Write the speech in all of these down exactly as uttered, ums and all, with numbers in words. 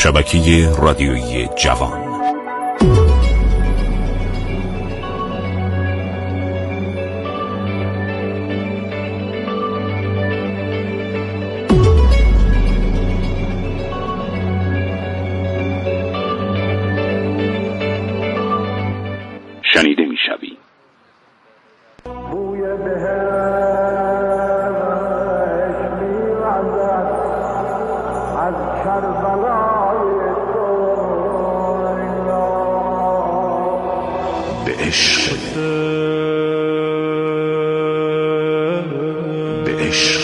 شبکه رادیویی جوان. شنیده می‌شوی. بوی بهشت می‌وزد از کربلای تو به عشق، به عشق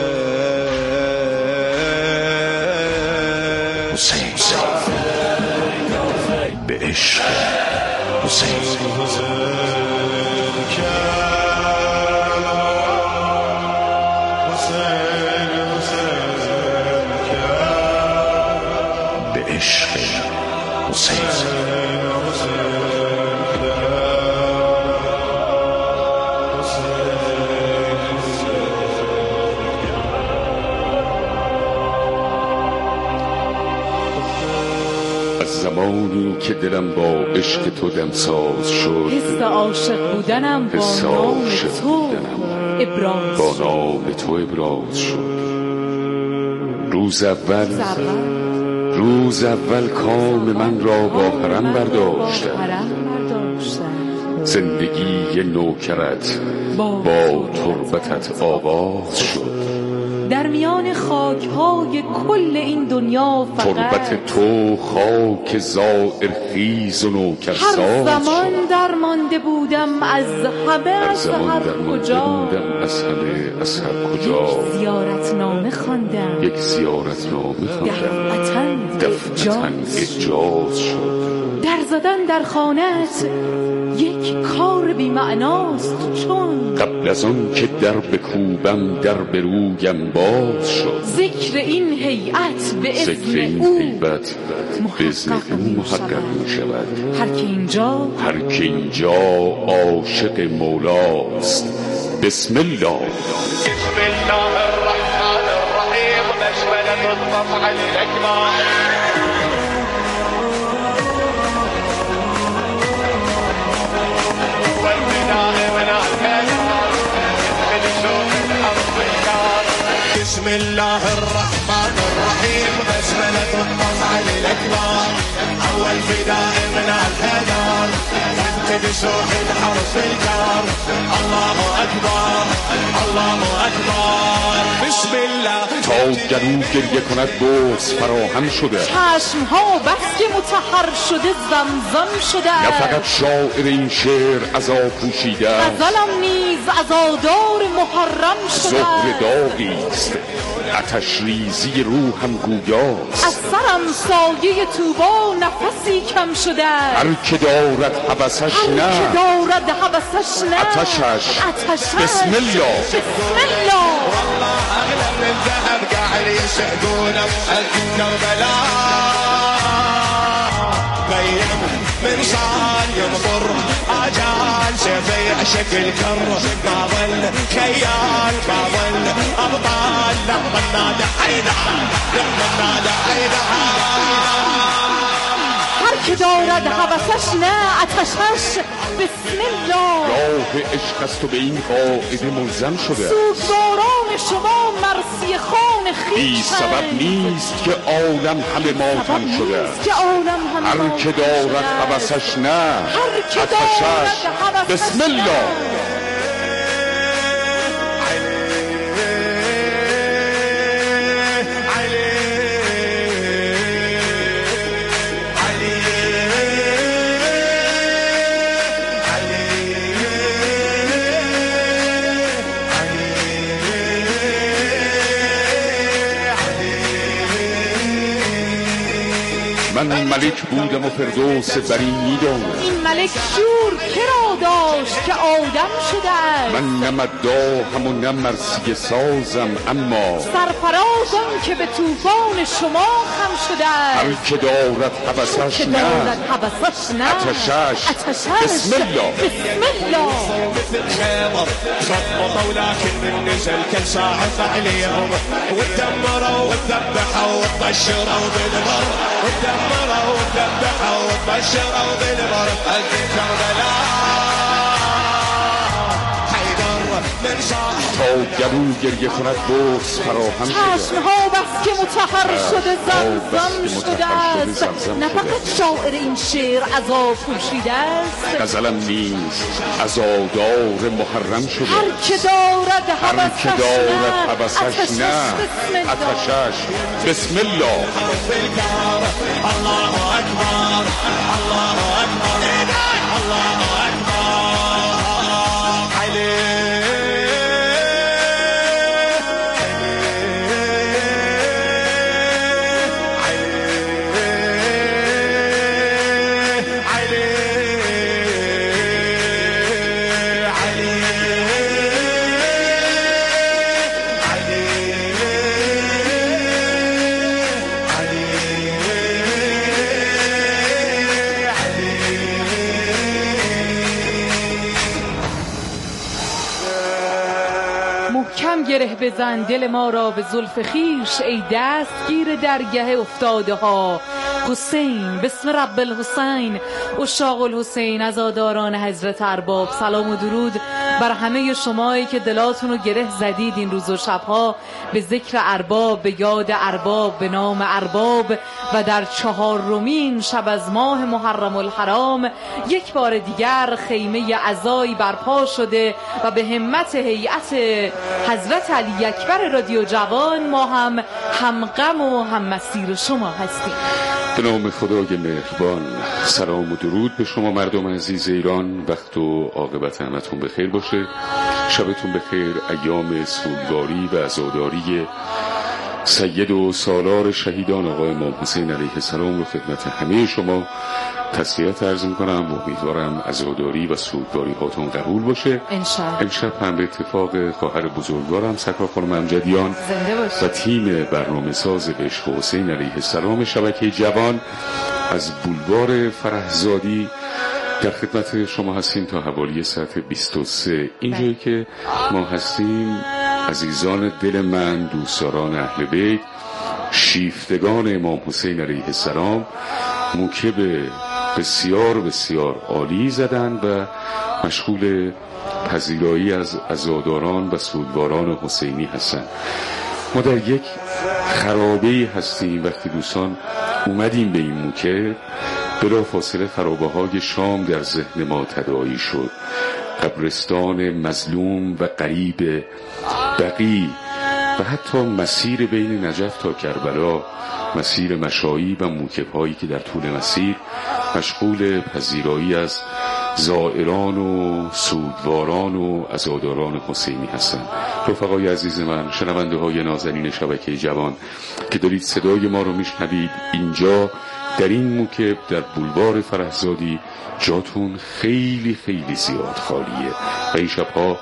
حسین، به عشق حسین. به عشق حسین. از زمانی که دلم با عشق تو دمساز شد، حس عاشق بودنم با حس نام عاشق تو بودنم ابراز با شد. نام تو ابراز شد. روز اول اول روز اول کام من را با حرم برداشتم. حرم برداشتم. زندگی نوکرت با با تربتت آغاز شد. در میان خاک های کل این دنیا فقط تربت تو خاک زائر خیز و نوکر هر ساز زمان شد. درمانده بودم از همه هر از زمان هر در مانده کجا بودم از همه از هر کجا. زیارت نامه خواندم، یک زیارت نامه خواندم، دفعتاً دفعتاً اعجاز اجاز شد. در زدن در خانه‌ات یک کار بی‌معناست، چون قبل از آن که در بکوبم در به رویم باز شد. ذکر این هیئت به ذکر اذن این او غیبت به اذن محقق او می محقق شود. می شود. هر که اینجا هر که اینجا عاشق مولاست. بسم الله. بسم الله الرحمن الرحیم. بسملة الطبع الأكبر. بسم الله الرحمن الرحيم. بسملة الطبع الأكبر. أول فداء من الحذر انت بسوح الحرف الجار. الله أكبر الله أكبر. بسم الله. تا گلو گریه کند بغض فراهم شده. چشمها بس که مطهر شده زمزم شده. نه فقط شاعر این شعر عزا پوشیده است، غزلم نیز عزادار محرم شده. زهر داغیست آتش ریزی روحم گویاست. از سرم سایه طوبا نفسی کم شده. هر که دارد حبسش هر که نه دارد حبسش نه آتشش. آتشش. بسم الله. بسم الله. والله أغلى من ذهب قاعد يسعدونه كربلاء. بين من صار ينظر آجال سيفي عشق الكر. ما ظل خيال ما ظل أبطال لما نادى حيدر لما نادى حيدر. هر که دارد حوثش نه آتشش. بسم الله. راه عشق است و به این قاعده ملزم شده. سوگواران شما مرسی خان بی خویشند. سبب نیست که عالم همه ماتم سبب شده. نیست که عالم همه هر ماتم که دارد شده. حبسش نه هر که آتشش. دارد حوثش بسم الله. نه. من من ملک بودم و فردوس بری میدانم. این ملک شور که را داشت که آدم شده است. من نه مداحم و نه مرثیه سازم، اما سرفراز آن که به طوفان شما خم شده است. هر که دارد هوسش که نه دارد هوسش نه عطشش عطشش بسم الله بسم الله. مثل الخيمر خبطوا ولكن من نزل كل صاحب عليهم ودمروا وذبحوا وطشروا بالبر ودمروا وذبحوا وطشروا بالبر كربلاء من صاحب تا گلو گریه کند بغض فراهم شده. چشمها بس که مطهر شده زمزم بس که شده مطهر شده است. زمزم نه شده. فقط شاعر این شعر عذاب پوشیده است. غزلم نیز عزادار محرم شده. هر که دارد هر که هوسش دارد نه هوسش نه بسم الله. عطشش بسم الله. بالكار الله أكبر الله أكبر الله أكبر عليه محکم گره بزن دل ما را به زلف خویش ای دستگیر درگه افتاده ها. حسین بسم رب الحسین. عشاق الحسین عزاداران حضرت ارباب، سلام و درود بر همه شمایی که دلاتون رو گره زدید این روز و شبها به ذکر ارباب، به یاد ارباب، به نام ارباب و در چهارمین شب از ماه محرم الحرام یک بار دیگر خیمه عزایی برپا شده و به همت هیئت حضرت علی اکبر رادیو جوان ما هم همغم و هم مسیر شما هستیم. به نام خدای مهربان، سلام و درود به شما مردم عزیز ایران. وقت و عاقبت همتون بخیر باشه. شبتون بخیر. ایام سوگواری و عزاداری سید و سالار شهیدان آقای امام حسین علیه السلام رو خدمت همه شما تسلیت عرض میکنم و امیدوارم عزاداری و سوگواری هاتون قبول باشه. انشاءالله. امشب هم به اتفاق خواهر بزرگوارم سکار خانم امجدیان و تیم برنامه ساز عشق حسین علیه السلام شبکه جوان از بولوار فرحزادی در خدمت شما هستیم تا حوالی ساعت بیست و سه. اینجایی که ما هستیم عزیزان دل من، دوستداران اهل بیت، شیفتگان امام حسین علیه السلام موکب بسیار بسیار عالی زدن و مشغول پذیرایی از عزاداران و سوگواران حسینی هستند. ما در یک خرابه هستیم. وقتی دوستان اومدیم به این موکب بلا فاصله خرابه های شام در ذهن ما تداعی شد. قبرستان مظلوم و قریب بقی و حتی مسیر بین نجف تا کربلا، مسیر مشایی و موکب هایی که در طول مسیر مشغول پذیرایی از زائران و سوگواران و عزاداران حسینی هستند. رفقای عزیز من، شنونده های نازنین شبکه جوان که دارید صدای ما رو میشنوید، اینجا در این موکب در بولوار فرحزادی جاتون خیلی خیلی زیاد خالیه و این شبها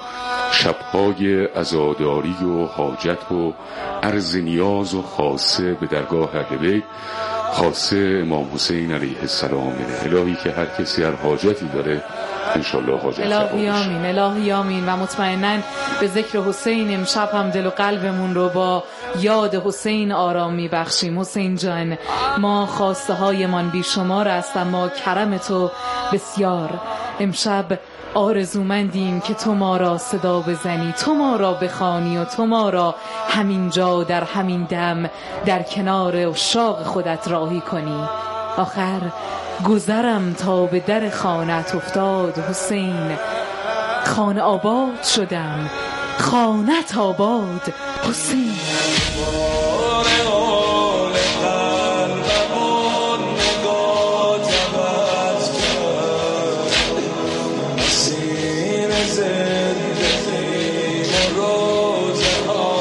شبهای عزاداری و حاجت و عرض نیاز و خاصه به درگاه اهل بیت، خاصه امام حسین علیه السلام. الهی که هر کسی هر حاجتی داره انشالله حاجت الهی آمین، الهی آمین. و مطمئناً به ذکر حسین امشب هم دل و قلبمون رو با یاد حسین آرام میبخشیم. حسین جان، ما خواسته هایمان بیشمار است اما کرم تو بسیار. امشب آرزومندیم که تو ما را صدا بزنی، تو ما را بخوانی و تو ما را همین جا در همین دم در کنار عشاق خودت راهی کنی. آخر گذرم تا به در خانت افتاد حسین، خانه آباد شدم، خانت آباد حسین.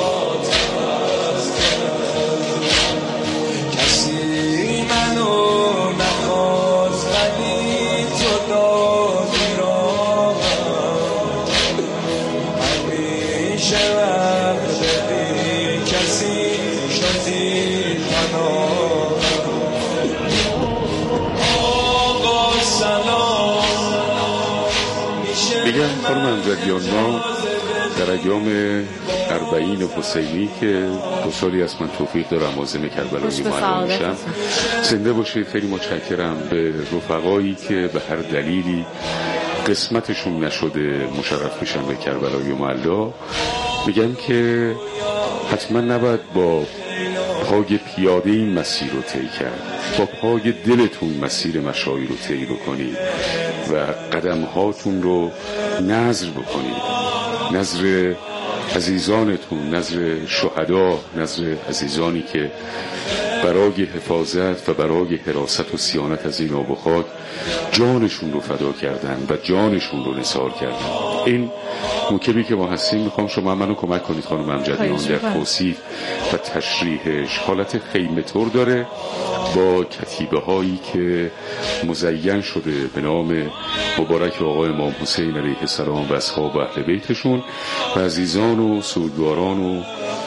کسی منو میگم خانم امجدیان، ما در ایام اربعین حسینی که دو سالی از من توفیق دارم عازم کربلای معلا میشم، زنده باشید. خیلی متشکرم به رفقایی که به هر دلیلی قسمتشون نشده مشرف بشن به کربلای معلا. میگم که حتما نباید با پای پیاده این مسیر رو طی کرد، با پای دلتون مسیر مشاعر رو طی بکنید و قدم هاتون رو نذر بکنید، نذر عزیزانتون، نذر شهدا، نذر عزیزانی که برای حفاظت و برای حراست و صیانت از این آب و خاک جانشون رو فدا کردن و جانشون رو نثار کردن. این موکبی که ما هستیم، میخوام شما منو کمک کنید خانم امجدیان در توصیف و تشریحش. حالت خیمه طور داره با کتیبه هایی که مزین شده به نام مبارک آقای امام حسین علیه السلام و اصحاب و اهل بیتشون و عزیزان و سوگواران و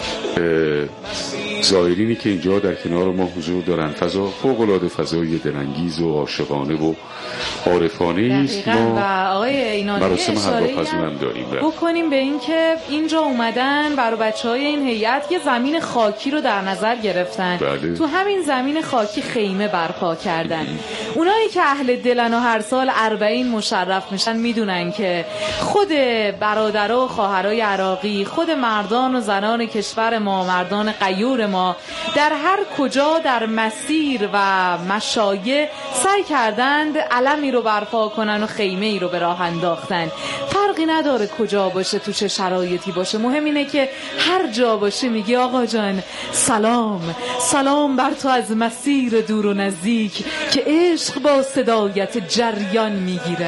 زائرینی که اینجا در کنار ما حضور دارن. فضا فوق‌العاده فضای دلانگیز و عاشقانه و عارفانه است. ما مراسم هواپزون هم داریم بکنیم به این که اینجا اومدن برای بچهای این هیئت یه زمین خاکی رو در نظر گرفتن. بله. تو همین زمین خاکی خیمه برپا کردن. اونایی که اهل دلن و هر سال اربعین مشرف میشن میدونن که خود برادرها و خواهرای عراقی، خود مردان و زنان کشور ما، مردان غیور ما در هر کجا در مسیر و مشایع سعی کردند علمی رو برپا کنن و خیمه ای رو به راه انداختن. فرقی نداره کجا باشه، تو چه شرایطی باشه، مهم اینه که هر جا باشه میگی آقا جان سلام، سلام بر تو از مسیر دور و نزدیک که عشق با صدایت جریان میگیره.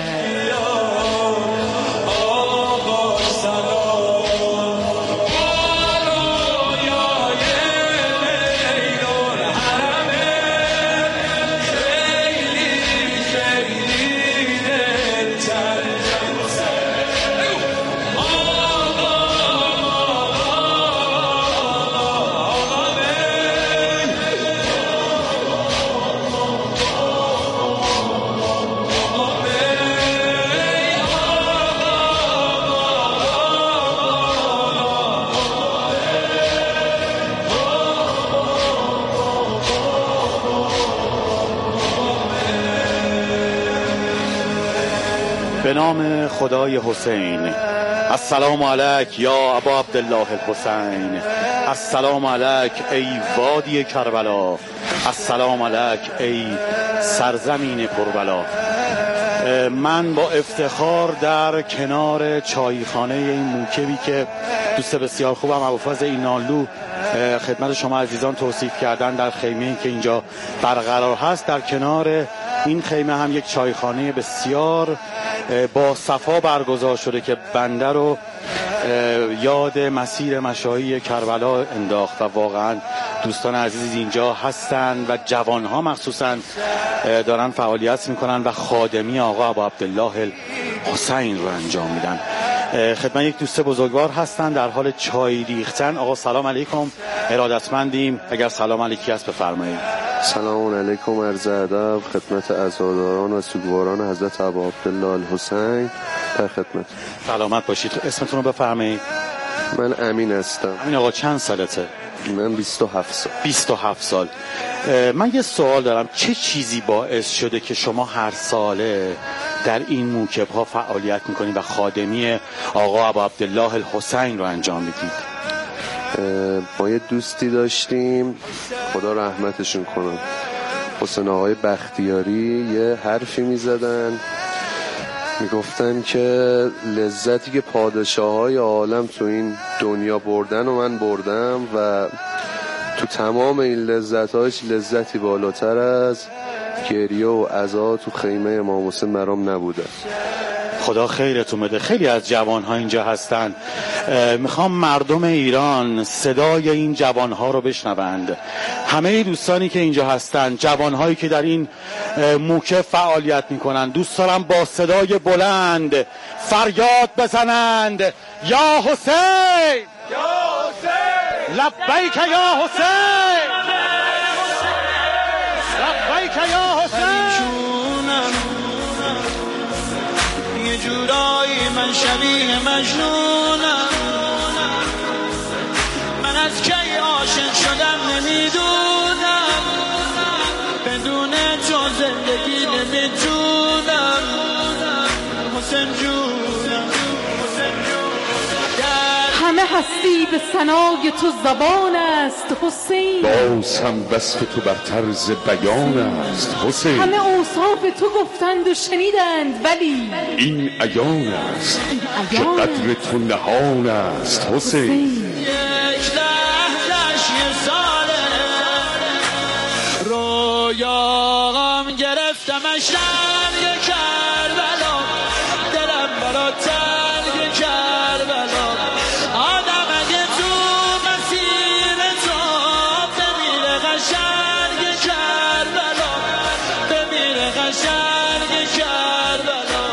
به نام خدای حسین. السلام علیک یا ابا عبدالله الحسین. السلام علیک ای وادی کربلا. السلام علیک ای سرزمین کربلا. من با افتخار در کنار چایخانه این موکبی که دوست بسیار خوبم ابوالفضل اینانلو خدمت شما عزیزان توصیف کردن، در خیمه‌ای که اینجا برقرار هست، در کنار این خیمه هم یک چایخانه بسیار با صفا برگزار شده که بنده رو یاد مسیر مشاهی کربلا انداخت و واقعا دوستان عزیز اینجا هستن و جوانها مخصوصا دارن فعالیت میکنن و خادمی آقا ابا عبدالله الحسین رو انجام میدن. خدمت یک دوست بزرگوار هستن در حال چای ریختن. آقا سلام علیکم، ارادتمندیم، اگر سلام علیکی هست بفرمایید. سلام علیکم، عرض ادب خدمت عزاداران و سوگواران حضرت ابا عبدالله الحسین. در خدمت. سلامت باشید. اسمتون رو بفرمایید. من امین هستم. امین آقا چند سالته؟ من بیست و هفت سال. بیست و هفت سال. من یه سوال دارم، چه چیزی باعث شده که شما هر ساله در این موکب ها فعالیت میکنید و خادمی آقا ابا عبدالله الحسین رو انجام میدید؟ ما یه دوستی داشتیم، خدا رحمتشون کنم، حسین آقای بختیاری، یه حرفی میزدن میگفتن که لذتی که پادشاه های عالم تو این دنیا بردن و من بردم و تو تمام این لذتاش لذتی بالاتر از گریه و عزا تو خیمه امام حسین برام نبوده. خدا خیرتون بده. خیلی از جوان‌ها اینجا هستن، میخوام مردم ایران صدای این جوان‌ها رو بشنوند. همه دوستانی که اینجا هستن، جوان‌هایی که در این موکب فعالیت میکنن، دوست دارم با صدای بلند فریاد بزنند یا حسین، یا حسین، لبیک یا حسین، شبیه مجنونم، من از کی عاشق شدم نمیدونم، بدون تو زندگی نمیتونم، حسین جونم. همه هستی به ثنای تو زبان است حسین، باز هم وصف تو بر طرز بیان است حسین. همه اوصاف تو گفتند و شنیدند ولی این عیان است که عیان قدر تو نهان است حسین. یک لحظش یه ساله رویاغم گرفتمش رنگ کربلا، دلم برا تنگ کربلا. آدم اگه تو مسیر تو بمیره قشنگ کربلا، بمیره قشنگ کربلا.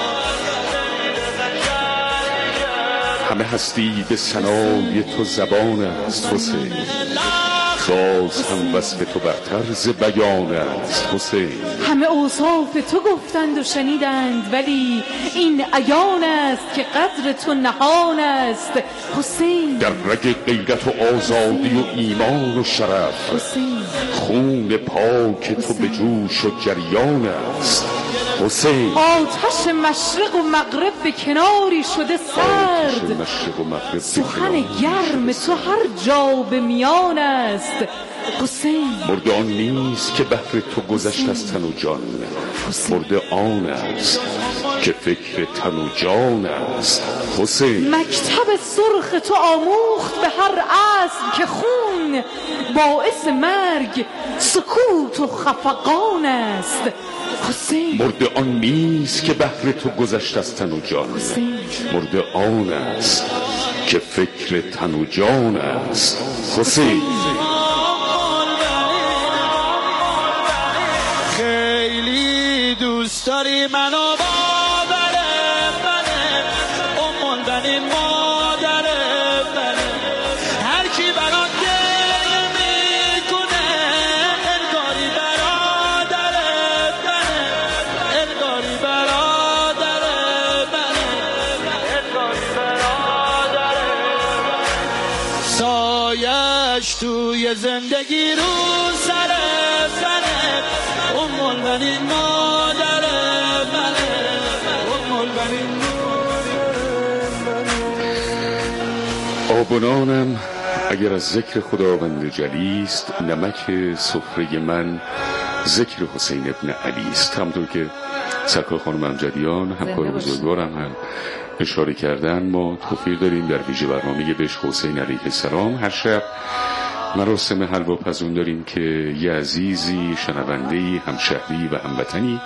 همه هستی به ثنای تو زبان است حسین، باز هم وصف تو بر طرز بیان است حسین. همه اوصاف تو گفتند و شنیدند ولی این عیان است که قدر تو نهان است حسین. در رگ غیرت و آزادی و ایمان و شرف، حسین خون پاک تو به جوش و جریان است حسین. آتش مشرق و مغرب به کناری شده سرد، مشرق و مغرب سخن گرم تو هر جا به میان است حسین. مرد آن نیست که بهر تو گذشت از تن و جان، مرد آن است که فکر تن و جان است حسین. مکتب سرخ تو آموخت به هر اصل که خون باعث مرگ سکوت و خفقان است حسین. مرد آن نیست که بهر تو گذشت از تن و جان، حسین. مرد آن است که فکر تن و جان است حسین. خیلی دوست داری منو باوره منه، امون بنین مادره منه، هر کی برات گریه میکنه انگاری برادره منه، انگاری برادره منه، انگاری برادره منه. سایش توی زندگی رو سر منه، امول بنین مادر منه، امول بنین آبونانم اگر از ذکر خداوند جلی است، نمک سفره من ذکر حسین ابن علی است. همونطور که سرکار خانم امجدیان همکار بزرگوارم هم اشاره کردن، ما توفیق داریم در ویژه برنامه بهشت حسین علیه السلام هر شب مراسم حلواپزون داریم که یه عزیزی، شنونده‌ای، همشهری و هموطنی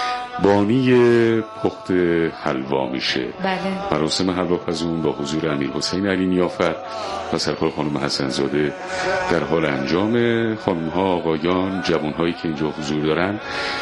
بانی پخت حلوا میشه. بله. مراسم حلواپزون با حضور امیر حسین علی نیافر و سرکار خانم حسن زاده در حال انجام. خانم ها، آقایان، جوان هایی که اینجا حضور دارن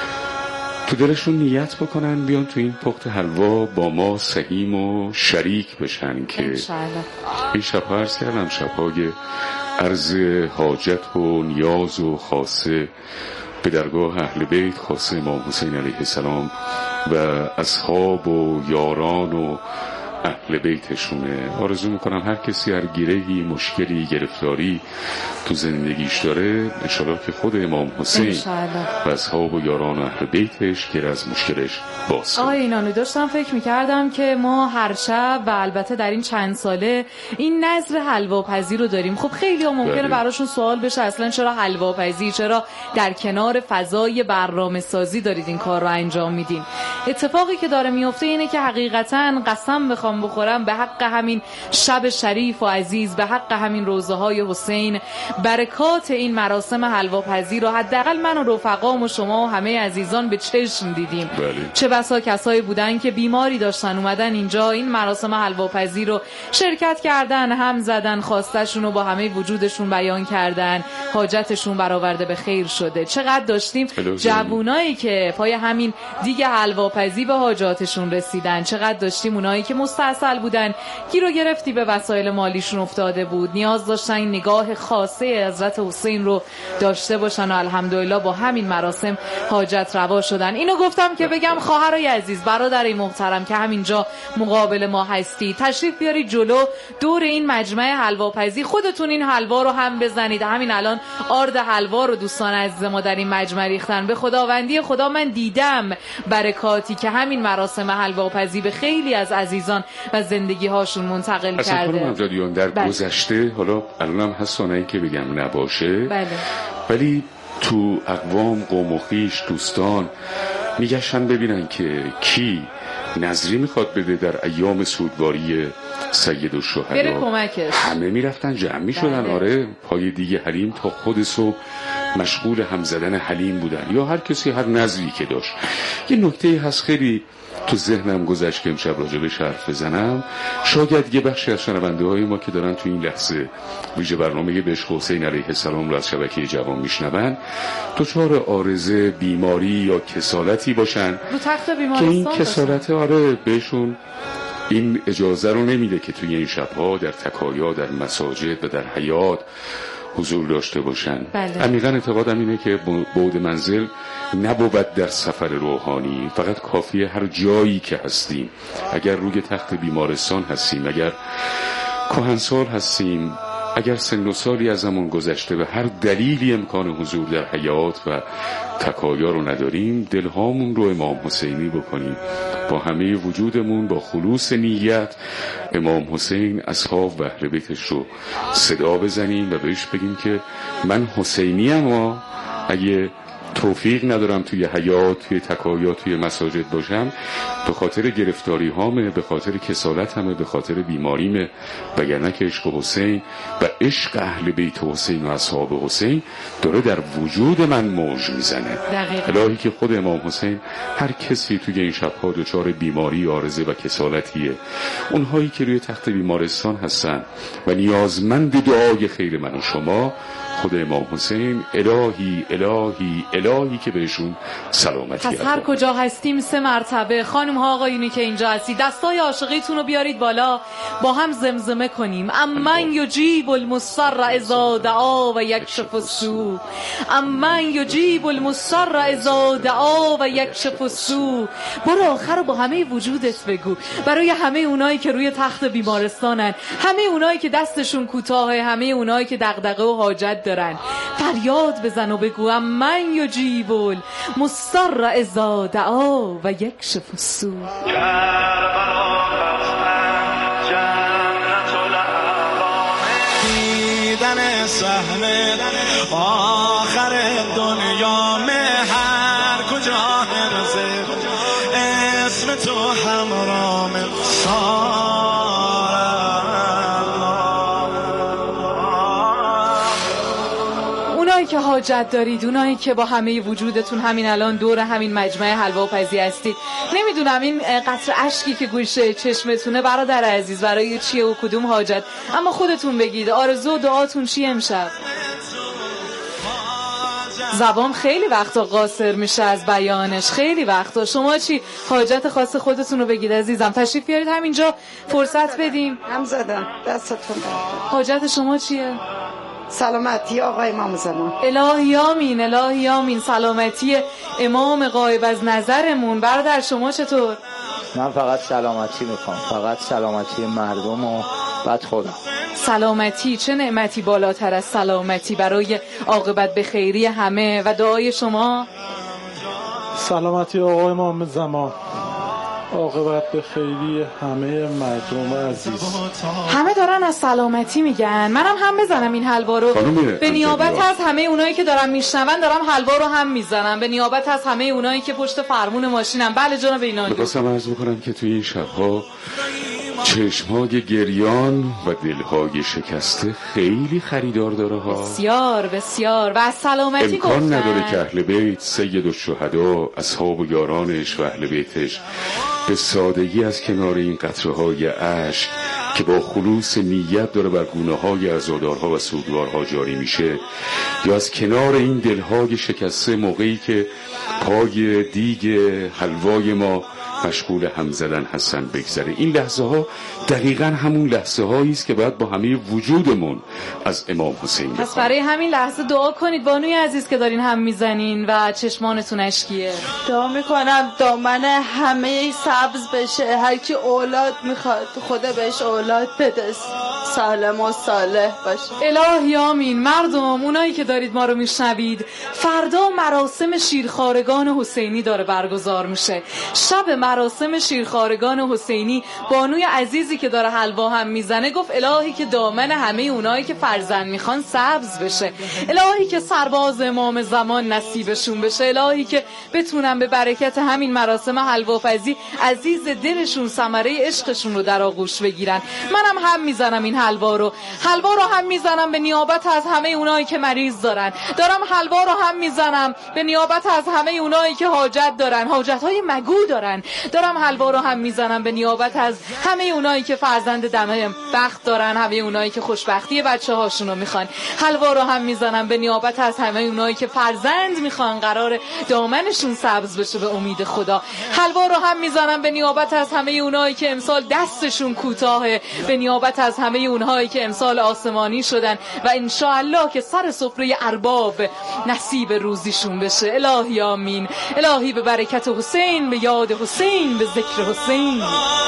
تو دلشون نیت بکنن بیان تو این پخت حلوا با ما سهیم و شریک بشن که این شبها عرض کردم شبهای عرض حاجت و نیاز و خاصه به درگاه اهل بیت، خاصه امام حسین علیه السلام و اصحاب و یاران و اهل بیتشونه. آرزو میکنم هر کسی هر گیرهی، مشکلی، گرفتاری تو زندگیش داره، انشالله که خود امام حسین و اصحاب و یاران و اهل بیتش گره از مشکلش باز. آقای اینانی داشتم فکر میکردم که ما هر شب و البته در این چند ساله این نظر حلواپزی رو داریم. خب خیلی ها ممکنه بله. براشون سوال بشه اصلا چرا حلواپزی، چرا در کنار فضای برنامه سازی دارید این کار رو انجام میدین. اتفاقی که داره میفته اینه که حقیقتاً قسم بخوام بخورم به حق همین شب شریف و عزیز، به حق همین روزه های حسین، برکات این مراسم حلواپزی رو حداقل من و رفقام و شما و همه عزیزان به چشم دیدیم. بله. چه بسا کسایی بودن که بیماری داشتن اومدن اینجا این مراسم حلواپزی رو شرکت کردن، هم زدن، خواستشون رو با همه وجودشون بیان کردن، حاجتشون برآورده به خیر شده. چقدر داشتیم جوونایی که پای همین دیگه حلواپزی به حاجاتشون رسیدن، چقدر داشتیم اونایی که مستحق اصل بودن، گیر و گرفتی به وسایل مالیشون افتاده بود، نیاز داشتن این نگاه خاصه حضرت حسین رو داشته باشن و الحمدلله با همین مراسم حاجت روا شدن. اینو گفتم که بگم خواهرای عزیز، برادرای محترم که همینجا مقابل ما هستی، تشریف بیارید جلو دور این مجمع حلواپزی، خودتون این حلوا رو هم بزنید. همین الان آرد حلوا رو دوستان عزیز ما در این مجمع ریختن. به خداوندی خدا من دیدم برکاتی که همین مراسم حلواپزی به خیلی از عزیزان و زندگی هاشون منتقل اصلا کرده. خانم امجدیان در بله. گذشته، حالا الانم هستانه که بگم نباشه، بله. ولی تو اقوام قوم و خویش دوستان میگشتن ببینن که کی نظری میخواد بده در ایام سوگواری سید الشهدا، بره کمکش. همه میرفتن جمع میشدن. بله. آره پای دیگه حلیم تا خودشو مشغول هم زدن حلیم بودن، یا هر کسی هر نظری که داشت. یه نکته هست خیلی تو ذهنم گذشت که امشب راجبش حرف بزنم. شاید یه بخشی از شنونده های ما که دارن تو این لحظه ویژه برنامه بهشت حسین علیه السلام رو از شبکه جوان میشنون، دچار عارضه، بیماری یا کسالتی باشن رو تخت بیمارستان که این کسالت آره بهشون این اجازه رو نمیده که توی این شبها در تکایا، در مساجد و در حیات حضور داشته باشن. بله. عمیقاً اعتقادم اینه که بعد منزل نبود در سفر روحانی، فقط کافیه هر جایی که هستیم، اگر روی تخت بیمارستان هستیم، اگر کهنسال هستیم، اگر سن و سالی از زمان گذشته و هر دلیلی امکان حضور در حیات و تکایا رو نداریم، دلهامون رو امام حسینی بکنیم، با همه وجودمون با خلوص نیت امام حسین، اصحاب و اهل بیتش رو صدا بزنیم و بهش بگیم که من حسینی ام و اگه توفیق ندارم توی حیات، توی تکایا، توی مساجد باشم، به خاطر گرفتاری هامه، به خاطر کسالت همه، به خاطر بیماریمه، وگرنه که عشق حسین و عشق اهل بیت حسین و اصحاب حسین داره در وجود من موج میزنه. الهی که خود امام حسین هر کسی توی این شبها دچار بیماری، عارضه و کسالتیه، اونهایی که روی تخت بیمارستان هستن و نیازمند دعای خیر من و شما، خود امام حسین الهی الهی الهی که بهشون سلامتی پس هر کجا هستیم سه مرتبه خانم ها آقایونی که اینجا هستی دستای عاشقیتون رو بیارید بالا، با هم زمزمه کنیم. امن یجیب المضطر اذا دعا و یکشف السوء، امن یجیب المضطر اذا دعا و یکشف السوء. برو آخر رو با همه وجودت بگو، برای همه اونایی که روی تخت بیمارستانن، همه اونایی که دستشون کوتاهه، همه اونایی که دغدغه و حاجت دارن، فریاد بزن و بگو من یجیب المضطر اذا دعا و یکشف السوء. دیدن صحنه آخر دنیا میں هر کجا هرزه اسم تو همراه من که حاجت دارید، اونایی که با همه وجودتون همین الان دور همین مجمع حلواپزی هستید، نمیدونم این قطره اشکی که گوشه چشمتونه برادر عزیز برای چیه و کدوم حاجت، اما خودتون بگید آرزو و دعاتون چیه امشب؟ زبان خیلی وقتا قاصر میشه از بیانش، خیلی وقتا. شما چی حاجت خاص خودتون رو بگید عزیزم، تشریف بیارید همینجا فرصت بدیم. هم زدم دستتون درد. حاجت شما چیه؟ سلامتی آقای امام زمان. الهی آمین، الهی آمین. سلامتی امام غایب از نظرمون. برادر شما چطور؟ من فقط سلامتی میخوام، فقط سلامتی مردم و بعد خودم. سلامتی، چه نعمتی بالاتر از سلامتی برای عاقبت به خیری همه. و دعای شما؟ سلامتی آقای امام زمان، عاقبت به خیری همه مردم عزیز. همه دارن از سلامتی میگن، منم هم بزنم این حلوا رو. به نیابت از همه اونایی که دارن میشنون دارم حلوا رو هم میزنم، به نیابت از همه اونایی که پشت فرمون ماشینم. بله جناب اینان. می‌خواستم عرض بکنم که توی این شب‌ها چشم‌های گریان و دل‌های شکسته خیلی خریدار داره ها. بسیار بسیار. و از سلامتی گفتن امکان نداره که اهل بیت سید الشهدا، اصحاب و یارانش و اهل بیتش به سادگی از کنار این قطره‌های اشک که با خلوص نیت داره بر گونه‌های عزادارها و سوگوارها جاری میشه، یا از کنار این دل‌های شکسته موقعی که پای دیگ حلوای ما مشغول هم زدن هستن بگذره. این لحظه ها دقیقاً همون لحظه هایی است که باید با همه وجودمون از امام حسین بخوایم. پس برای همین لحظه دعا کنید بانوی عزیز که دارین هم میزنین و چشمانتون اشکیه. دعا میکنم دامن همه سبز بشه، هر کی اولاد میخواد خدا بهش اولاد بده، سالم و صالح باشه. الهی آمین. مردم، اونایی که دارید ما رو میشنوید، فردا مراسم شیرخوارگان حسینی داره برگزار میشه. شب مراسم شیرخوارگان حسینی بانوی عزیزی که داره حلوا هم میزنه گفت الهی که دامن همه اونایی که فرزند میخوان سبز بشه، الهی که سرباز امام زمان نصیبشون بشه، الهی که بتونن به برکت همین مراسم حلوافزی عزیز دلشون ثمره عشقشون رو در آغوش بگیرن. منم هم میزنم این حلوا رو حلوا رو هم میزنم به نیابت از همه اونایی که مریض دارن، دارم حلوا رو هم میزنم به نیابت از همه اونایی که حاجت دارن، حاجت‌های مگو دارن، دارم حلوا رو هم میزنم به نیابت از همه اونایی که فرزند دم بخت دارن، همه اونایی که خوشبختی بچه‌هاشون رو میخوان. حلوا رو هم میزنم به نیابت از همه اونایی که فرزند میخوان قرار دامنشون سبز بشه به امید خدا. حلوا رو هم میزنم به نیابت از همه اونایی که امسال دستشون کوتاهه، به نیابت از همه اونهایی که امسال آسمانی شدن و انشاءالله که سر سفره ارباب نصیب روزیشون بشه. الهی آمین. الهی به برکت حسین، به یاد حسین، به ذکر حسین.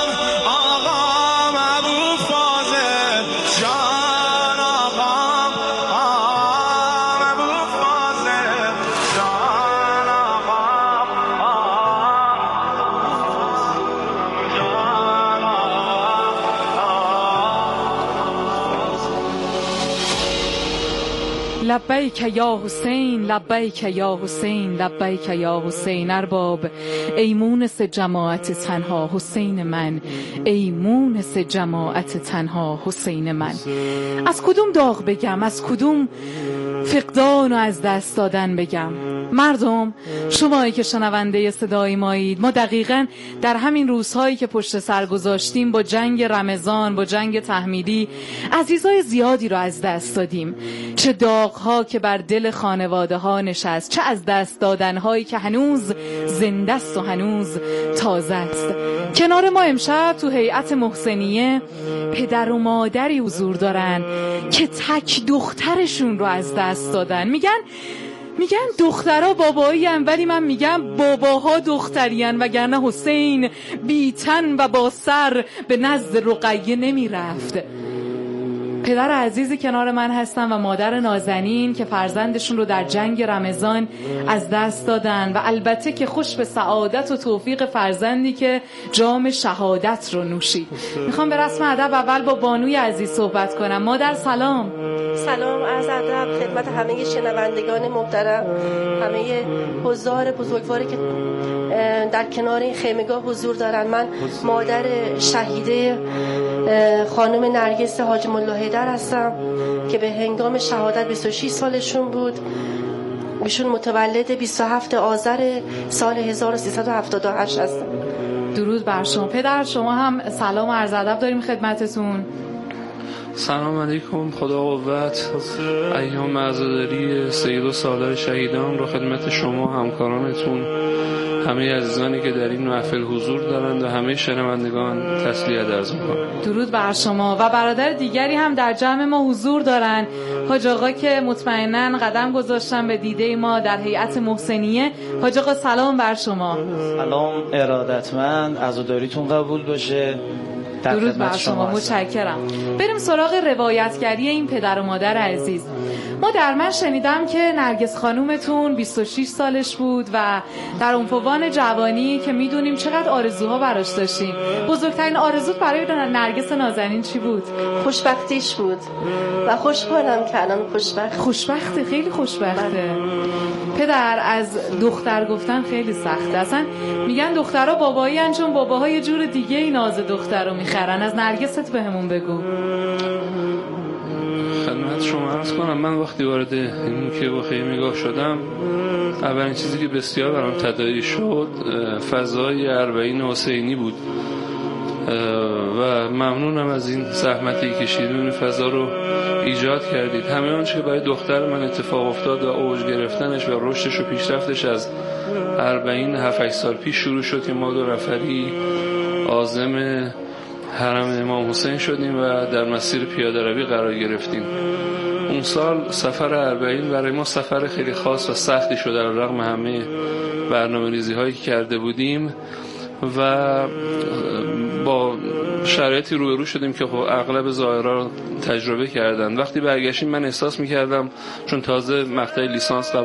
لبیک یا حسین، لبیک یا حسین، لبیک یا حسین. ارباب ای مونس جماعت تنها حسین من، ای مونس جماعت تنها حسین من. از کدوم داغ بگم، از کدوم فقدان و از دست دادن بگم؟ مردم، شمایی که شنونده صدای مایید، ما دقیقاً در همین روزهایی که پشت سر گذاشتیم با جنگ رمضان، با جنگ تحمیلی، عزیزای زیادی رو از دست دادیم. چه داغ‌ها که بر دل خانواده ها نشست، چه از دست دادن‌هایی که هنوز زنده است و هنوز تازه است. کنار ما امشب تو هیئت محسنیه پدر و مادری حضور دارن که تک دخترشون رو از دست دادن. میگن میگن دخترها بابایی هن، ولی من میگم باباها دختری هن، وگرنه حسین بی تن و با سر به نزد رقیه نمی رفت. پدر عزیزی کنار من هستن و مادر نازنین که فرزندشون رو در جنگ رمضان از دست دادن و البته که خوش به سعادت و توفیق فرزندی که جام شهادت رو نوشید. میخوام به رسم ادب اول با بانوی عزیز صحبت کنم. مادر سلام. سلام، عرض ادب خدمت همه شنوندگان محترم، همه حضار بزرگواری که در کنار این خیمگاه حضور دارن. من مادر شهیده خانم نرگس حاجی ملاحیدر هستم که به هنگام شهادت بیست و شش سالشون بود. ایشون متولد بیست و هفتم آذر سال هزار و سیصد و هفتاد و هشت هستن. درود بر شما. پدر شما هم سلام و عرض ادب داریم خدمتتون. سلام علیکم، خدا قوت. ایام عزاداری سید و سالار شهیدان رو خدمت شما همکارانتون، همه عزیزانی که در این محفل حضور دارند و همه شنوندگان تسلیت عرض می‌کنم. درود بر شما. و برادر دیگری هم در جمع ما حضور دارن، حاج آقا که مطمئناً قدم گذاشتن به دیده ما در هیئت محسنیه. حاج آقا سلام بر شما. سلام ارادتمند، عزاداریتون قبول باشه. درود بر شما، متشکرم. بریم سراغ روایتگری این پدر و مادر عزیز. ما در من شنیدم که نرگس خانومتون بیست و شش سالش بود و در عنفوان جوانی که میدونیم چقدر آرزوها براش داشتیم. بزرگترین آرزوت برای نرگس نازنین چی بود؟ خوشبختیش بود و خوشحالم که الان خوشبخت. خوشبخته، خیلی خوشبخته. پدر، از دختر گفتن خیلی سخته. اصلا میگن دخترها بابایی هن چون باباها یه جور دیگه ای ناز دختر رو میخرن. از نرگست بهمون بگو. خدمت شما عرض کنم، من وقتی وارد این که با خیمگاه شدم، اولین چیزی که بسیار برام تداعی شد فضای اربعین حسینی بود. و ممنونم از این زحمتی کشیدید، این فضا رو ایجاد کردید. همه آنچه که برای دختر من اتفاق افتاد و اوج گرفتنش و رشدش و پیشرفتش از اربعین هفت سال پیش شروع شد که ما دو نفری عازم حرم امام حسین شدیم و در مسیر پیاده روی قرار گرفتیم. اون سال سفر اربعین برای ما سفر خیلی خاص و سختی شد در رغم همه برنامه ریزی هایی که کرده بودیم و با شرایطی روبرو شدیم که خب اغلب زائرها تجربه کردن. وقتی برگشتیم من احساس میکردم، چون تازه مقطع لیسانس قبول